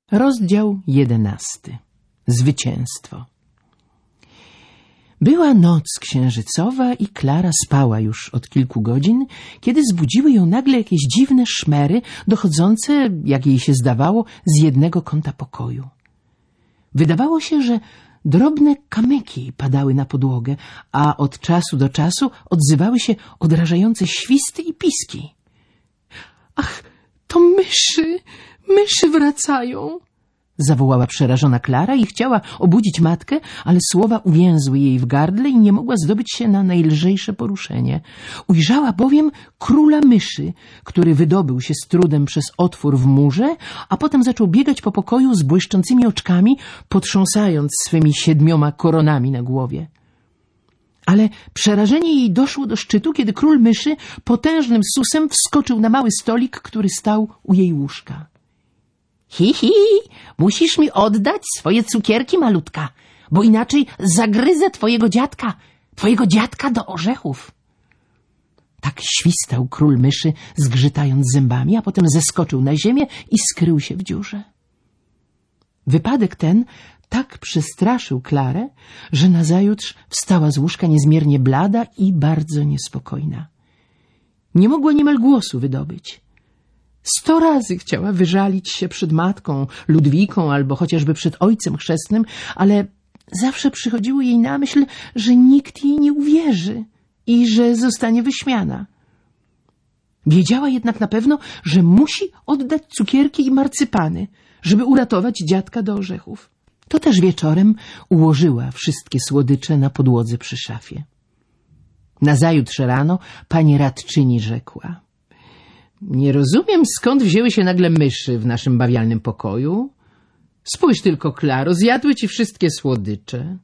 Rozdział 11. Zwycięstwo. Była noc księżycowa i Klara spała już od kilku godzin, kiedy zbudziły ją nagle jakieś dziwne szmery, dochodzące, jak jej się zdawało, z jednego kąta pokoju. Wydawało się, że drobne kamyki padały na podłogę, a od czasu do czasu odzywały się odrażające świsty i piski. Ach, to myszy! Myszy wracają! Zawołała przerażona Klara i chciała obudzić matkę, ale słowa uwięzły jej w gardle i nie mogła zdobyć się na najlżejsze poruszenie. Ujrzała bowiem króla myszy, który wydobył się z trudem przez otwór w murze, a potem zaczął biegać po pokoju z błyszczącymi oczkami, potrząsając swymi 7 koronami na głowie. Ale przerażenie jej doszło do szczytu, kiedy król myszy potężnym susem wskoczył na mały stolik, który stał u jej łóżka. Hi, musisz mi oddać swoje cukierki, malutka, bo inaczej zagryzę twojego dziadka do orzechów. Tak świstał król myszy, zgrzytając zębami, a potem zeskoczył na ziemię i skrył się w dziurze. Wypadek ten tak przestraszył Klarę, że nazajutrz wstała z łóżka niezmiernie blada i bardzo niespokojna. Nie mogła niemal głosu wydobyć. 100 razy chciała wyżalić się przed matką, Ludwiką albo chociażby przed ojcem chrzestnym, ale zawsze przychodziło jej na myśl, że nikt jej nie uwierzy i że zostanie wyśmiana. Wiedziała jednak na pewno, że musi oddać cukierki i marcypany, żeby uratować dziadka do orzechów. To też wieczorem ułożyła wszystkie słodycze na podłodze przy szafie. Nazajutrz rano pani radczyni rzekła: nie rozumiem, skąd wzięły się nagle myszy w naszym bawialnym pokoju. Spójrz tylko, Klaro, zjadły ci wszystkie słodycze.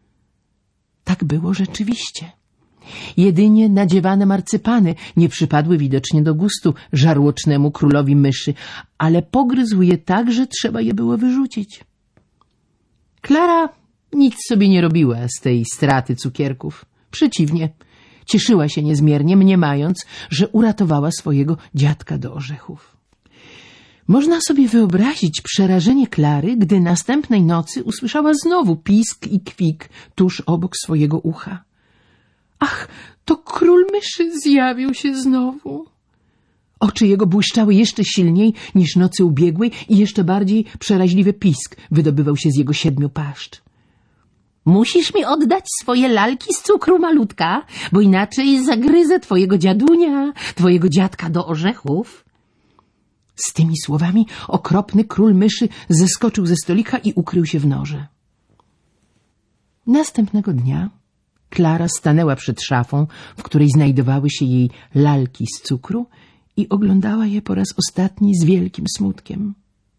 Tak było rzeczywiście. Jedynie nadziewane marcypany nie przypadły widocznie do gustu żarłocznemu królowi myszy, ale pogryzł je tak, że trzeba je było wyrzucić. Klara nic sobie nie robiła z tej straty cukierków. Przeciwnie, cieszyła się niezmiernie, mniemając, że uratowała swojego dziadka do orzechów. Można sobie wyobrazić przerażenie Klary, gdy następnej nocy usłyszała znowu pisk i kwik tuż obok swojego ucha. Ach, to król myszy zjawił się znowu. Oczy jego błyszczały jeszcze silniej niż nocy ubiegłej i jeszcze bardziej przeraźliwy pisk wydobywał się z jego 7 paszcz. Musisz mi oddać swoje lalki z cukru, malutka, bo inaczej zagryzę twojego dziadunia, twojego dziadka do orzechów. Z tymi słowami okropny król myszy zeskoczył ze stolika i ukrył się w norze. Następnego dnia Klara stanęła przed szafą, w której znajdowały się jej lalki z cukru i oglądała je po raz ostatni z wielkim smutkiem.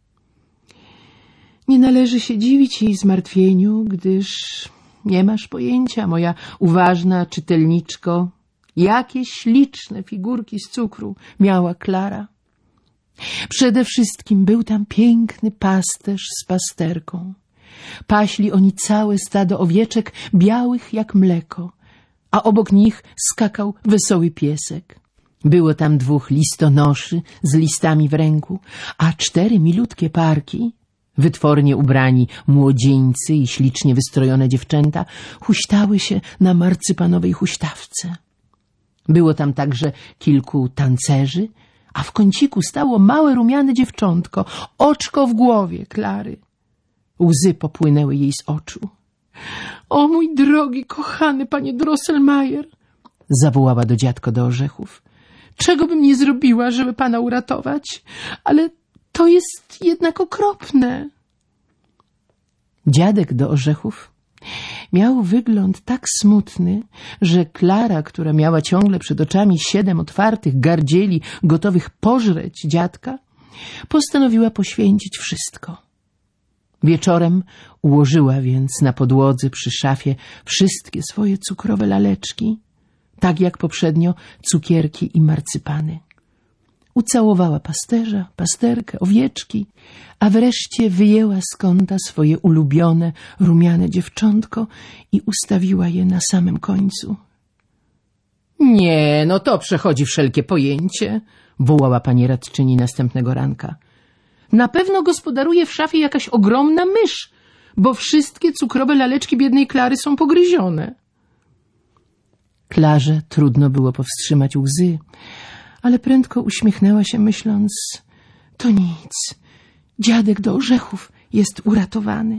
Nie należy się dziwić jej zmartwieniu, gdyż nie masz pojęcia, moja uważna czytelniczko, jakie śliczne figurki z cukru miała Klara. Przede wszystkim był tam piękny pasterz z pasterką. Paśli oni całe stado owieczek białych jak mleko, a obok nich skakał wesoły piesek. Było tam 2 listonoszy z listami w ręku, a 4 milutkie parki, wytwornie ubrani młodzieńcy i ślicznie wystrojone dziewczęta, huśtały się na marcypanowej huśtawce. Było tam także kilku tancerzy, a w kąciku stało małe rumiane dziewczątko, oczko w głowie Klary. Łzy popłynęły jej z oczu. O mój drogi, kochany panie Drosselmayer, zawołała do dziadka do orzechów. Czego bym nie zrobiła, żeby pana uratować? Ale to jest jednak okropne. Dziadek do orzechów miał wygląd tak smutny, że Klara, która miała ciągle przed oczami 7 otwartych gardzieli gotowych pożreć dziadka, postanowiła poświęcić wszystko. Wieczorem ułożyła więc na podłodze przy szafie wszystkie swoje cukrowe laleczki, tak jak poprzednio cukierki i marcypany. Ucałowała pasterza, pasterkę, owieczki, a wreszcie wyjęła z kąta swoje ulubione, rumiane dziewczątko i ustawiła je na samym końcu. Nie, no to przechodzi wszelkie pojęcie, wołała pani radczyni następnego ranka. Na pewno gospodaruje w szafie jakaś ogromna mysz, bo wszystkie cukrowe laleczki biednej Klary są pogryzione. Klarze trudno było powstrzymać łzy, ale prędko uśmiechnęła się, myśląc: to nic, dziadek do orzechów jest uratowany.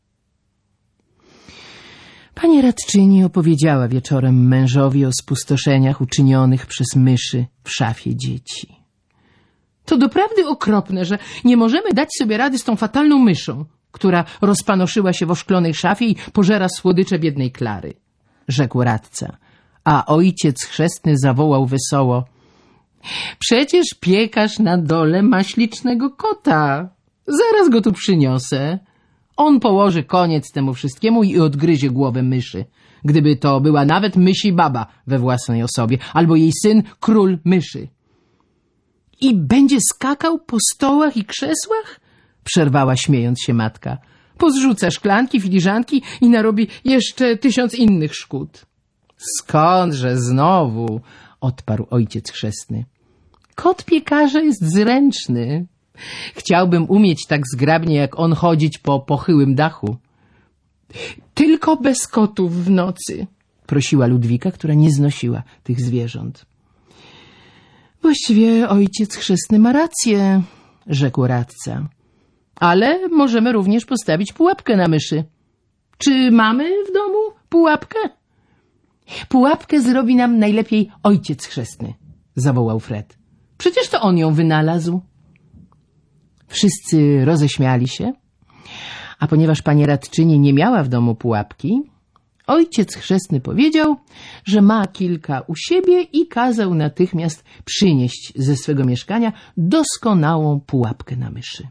Pani radczyni opowiedziała wieczorem mężowi o spustoszeniach uczynionych przez myszy w szafie dzieci. To doprawdy okropne, że nie możemy dać sobie rady z tą fatalną myszą, która rozpanoszyła się w oszklonej szafie i pożera słodycze biednej Klary, rzekł radca. A ojciec chrzestny zawołał wesoło: przecież piekarz na dole ma ślicznego kota. Zaraz go tu przyniosę. On położy koniec temu wszystkiemu i odgryzie głowę myszy. Gdyby to była nawet mysi baba we własnej osobie, albo jej syn król myszy. I będzie skakał po stołach i krzesłach? Przerwała śmiejąc się matka. Pozrzuca szklanki, filiżanki i narobi jeszcze 1000 innych szkód. Skądże znowu? Odparł ojciec chrzestny. Kot piekarza jest zręczny. Chciałbym umieć tak zgrabnie jak on chodzić po pochyłym dachu. Tylko bez kotów w nocy, prosiła Ludwika, która nie znosiła tych zwierząt. Właściwie ojciec chrzestny ma rację, rzekł radca. Ale możemy również postawić pułapkę na myszy. Czy mamy w domu pułapkę? Pułapkę zrobi nam najlepiej ojciec chrzestny, zawołał Fred. Przecież to on ją wynalazł. Wszyscy roześmiali się, a ponieważ pani radczyni nie miała w domu pułapki, ojciec chrzestny powiedział, że ma kilka u siebie i kazał natychmiast przynieść ze swego mieszkania doskonałą pułapkę na myszy.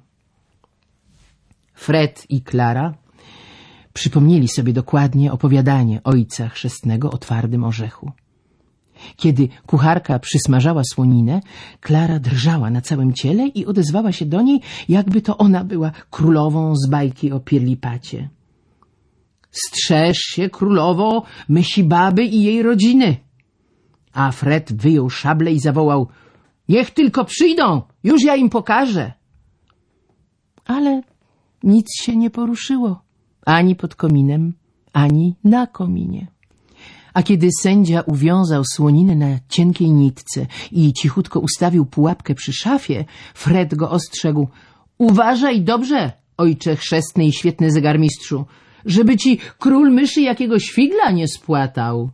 Fred i Klara przypomnieli sobie dokładnie opowiadanie ojca chrzestnego o twardym orzechu. Kiedy kucharka przysmażała słoninę, Klara drżała na całym ciele i odezwała się do niej, jakby to ona była królową z bajki o Pirlipacie. Strzeż się, królowo, mysi baby i jej rodziny. A Fred wyjął szablę i zawołał: niech tylko przyjdą, już ja im pokażę. Ale nic się nie poruszyło, ani pod kominem, ani na kominie. A kiedy sędzia uwiązał słoninę na cienkiej nitce i cichutko ustawił pułapkę przy szafie, Fred go ostrzegł: uważaj dobrze, ojcze chrzestny i świetny zegarmistrzu, żeby ci król myszy jakiegoś figla nie spłatał.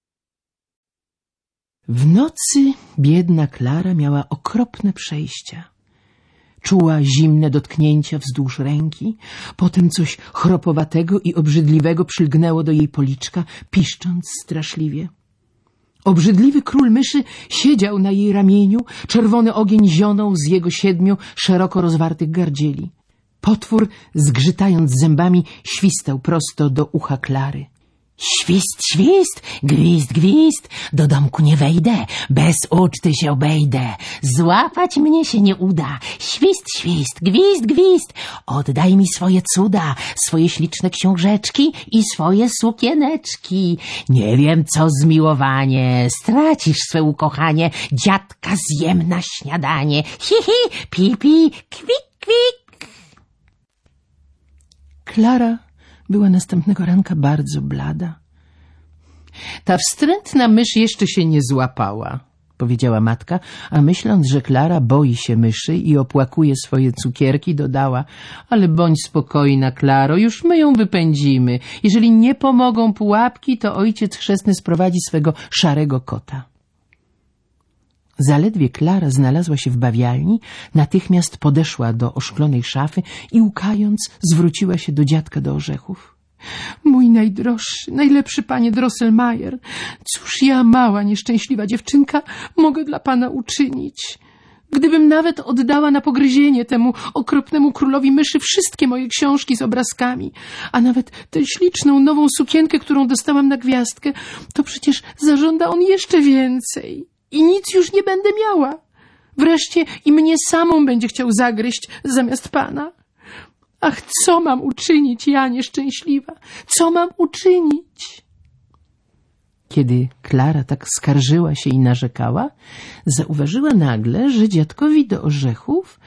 W nocy biedna Klara miała okropne przejścia. Czuła zimne dotknięcia wzdłuż ręki, potem coś chropowatego i obrzydliwego przylgnęło do jej policzka, piszcząc straszliwie. Obrzydliwy król myszy siedział na jej ramieniu, czerwony ogień zionął z jego 7 szeroko rozwartych gardzieli. Potwór, zgrzytając zębami, świstał prosto do ucha Klary. Świst, świst, gwizd, gwizd, do domku nie wejdę, bez uczty się obejdę. Złapać mnie się nie uda. Świst, świst, gwizd, gwizd, oddaj mi swoje cuda, swoje śliczne książeczki i swoje sukieneczki. Nie wiem, co zmiłowanie, stracisz swe ukochanie, dziadka zjem na śniadanie. Hi, hi, pi, pi, kwik, kwik. Klara była następnego ranka bardzo blada. Ta wstrętna mysz jeszcze się nie złapała, powiedziała matka, a myśląc, że Klara boi się myszy i opłakuje swoje cukierki, dodała: ale bądź spokojna, Klaro, już my ją wypędzimy. Jeżeli nie pomogą pułapki, to ojciec chrzestny sprowadzi swego szarego kota. Zaledwie Klara znalazła się w bawialni, natychmiast podeszła do oszklonej szafy i łkając zwróciła się do dziadka do orzechów. Mój najdroższy, najlepszy panie Drosselmayer, cóż ja, mała, nieszczęśliwa dziewczynka, mogę dla pana uczynić? Gdybym nawet oddała na pogryzienie temu okropnemu królowi myszy wszystkie moje książki z obrazkami, a nawet tę śliczną nową sukienkę, którą dostałam na gwiazdkę, to przecież zażąda on jeszcze więcej. I nic już nie będę miała. Wreszcie i mnie samą będzie chciał zagryźć zamiast pana. Ach, co mam uczynić, ja nieszczęśliwa? Co mam uczynić? Kiedy Klara tak skarżyła się i narzekała, zauważyła nagle, że dziadkowi do orzechów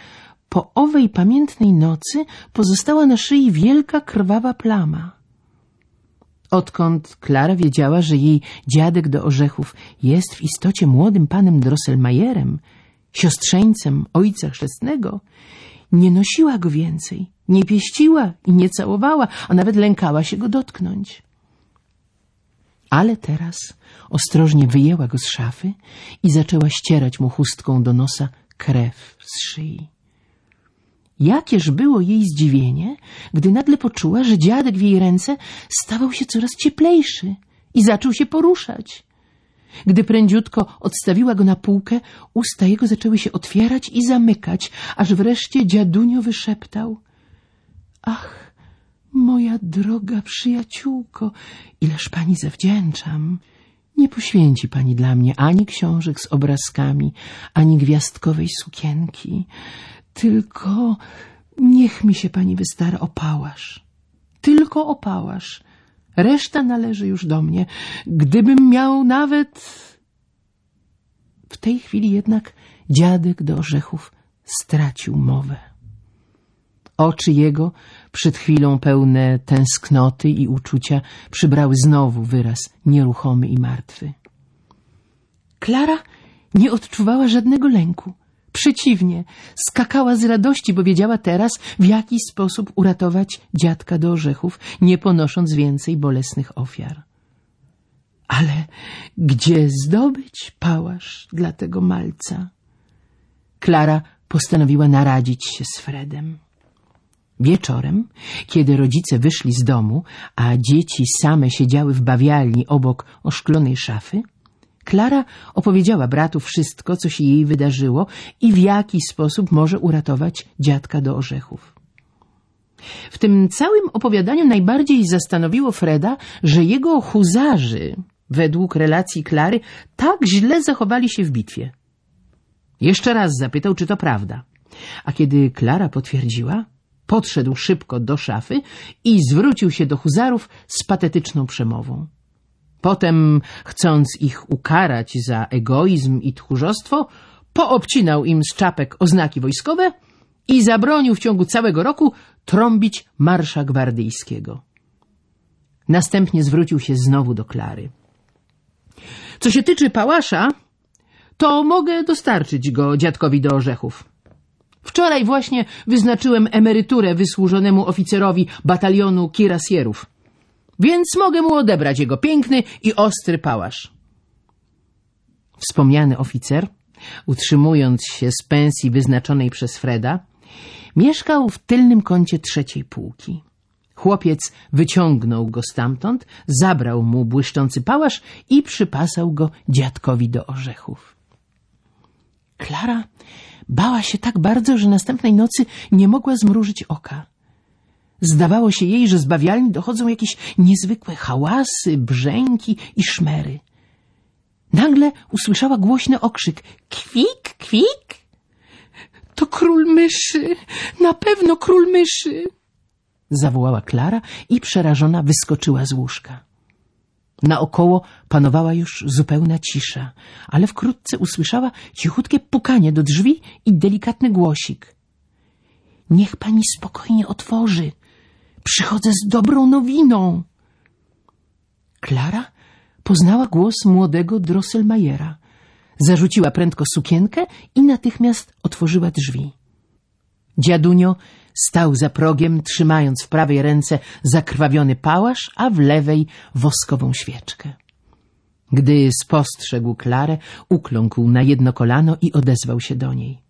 po owej pamiętnej nocy pozostała na szyi wielka krwawa plama. Odkąd Klara wiedziała, że jej dziadek do orzechów jest w istocie młodym panem Drosselmayerem, siostrzeńcem ojca chrzestnego, nie nosiła go więcej, nie pieściła i nie całowała, a nawet lękała się go dotknąć. Ale teraz ostrożnie wyjęła go z szafy i zaczęła ścierać mu chustką do nosa krew z szyi. Jakież było jej zdziwienie, gdy nagle poczuła, że dziadek w jej ręce stawał się coraz cieplejszy i zaczął się poruszać. Gdy prędziutko odstawiła go na półkę, usta jego zaczęły się otwierać i zamykać, aż wreszcie dziadunio wyszeptał: ach, moja droga przyjaciółko, ileż pani zawdzięczam. Nie poświęci pani dla mnie ani książek z obrazkami, ani gwiazdkowej sukienki. Tylko niech mi się pani wystara o pałasz. Tylko o pałasz. Reszta należy już do mnie. Gdybym miał nawet... W tej chwili jednak dziadek do orzechów stracił mowę. Oczy jego, przed chwilą pełne tęsknoty i uczucia, przybrały znowu wyraz nieruchomy i martwy. Klara nie odczuwała żadnego lęku. Przeciwnie, skakała z radości, bo wiedziała teraz, w jaki sposób uratować dziadka do orzechów, nie ponosząc więcej bolesnych ofiar. Ale gdzie zdobyć pałasz dla tego malca? Klara postanowiła naradzić się z Fredem. Wieczorem, kiedy rodzice wyszli z domu, a dzieci same siedziały w bawialni obok oszklonej szafy, Klara opowiedziała bratu wszystko, co się jej wydarzyło i w jaki sposób może uratować dziadka do orzechów. W tym całym opowiadaniu najbardziej zastanowiło Freda, że jego huzarzy, według relacji Klary, tak źle zachowali się w bitwie. Jeszcze raz zapytał, czy to prawda, a kiedy Klara potwierdziła, podszedł szybko do szafy i zwrócił się do huzarów z patetyczną przemową. Potem, chcąc ich ukarać za egoizm i tchórzostwo, poobcinał im z czapek oznaki wojskowe i zabronił w ciągu całego roku trąbić marsza gwardyjskiego. Następnie zwrócił się znowu do Klary. Co się tyczy pałasza, to mogę dostarczyć go dziadkowi do orzechów. Wczoraj właśnie wyznaczyłem emeryturę wysłużonemu oficerowi batalionu kirasjerów, więc mogę mu odebrać jego piękny i ostry pałasz. Wspomniany oficer, utrzymując się z pensji wyznaczonej przez Freda, mieszkał w tylnym kącie trzeciej półki. Chłopiec wyciągnął go stamtąd, zabrał mu błyszczący pałasz i przypasał go dziadkowi do orzechów. Klara bała się tak bardzo, że następnej nocy nie mogła zmrużyć oka. Zdawało się jej, że z bawialni dochodzą jakieś niezwykłe hałasy, brzęki i szmery. Nagle usłyszała głośny okrzyk: kwik, kwik! To król myszy! Na pewno król myszy! Zawołała Klara i przerażona wyskoczyła z łóżka. Naokoło panowała już zupełna cisza, ale wkrótce usłyszała cichutkie pukanie do drzwi i delikatny głosik. Niech pani spokojnie otworzy. Przychodzę z dobrą nowiną. Klara poznała głos młodego Drosselmayera. Zarzuciła prędko sukienkę i natychmiast otworzyła drzwi. Dziadunio stał za progiem, trzymając w prawej ręce zakrwawiony pałasz, a w lewej woskową świeczkę. Gdy spostrzegł Klarę, ukląkł na jedno kolano i odezwał się do niej.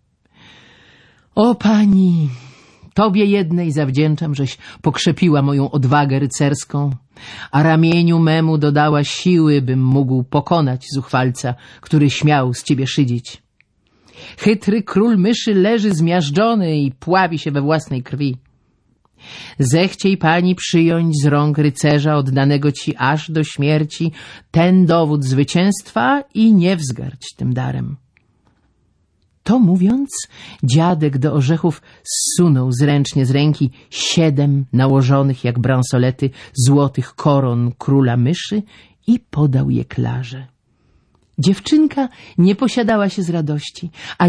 O pani, tobie jednej zawdzięczam, żeś pokrzepiła moją odwagę rycerską, a ramieniu memu dodała siły, bym mógł pokonać zuchwalca, który śmiał z ciebie szydzić. Chytry król myszy leży zmiażdżony i pławi się we własnej krwi. Zechciej pani przyjąć z rąk rycerza oddanego ci aż do śmierci ten dowód zwycięstwa i nie wzgardź tym darem. To mówiąc, dziadek do orzechów zsunął zręcznie z ręki 7 nałożonych jak bransolety złotych koron króla myszy i podał je Klarze. Dziewczynka nie posiadała się z radości, a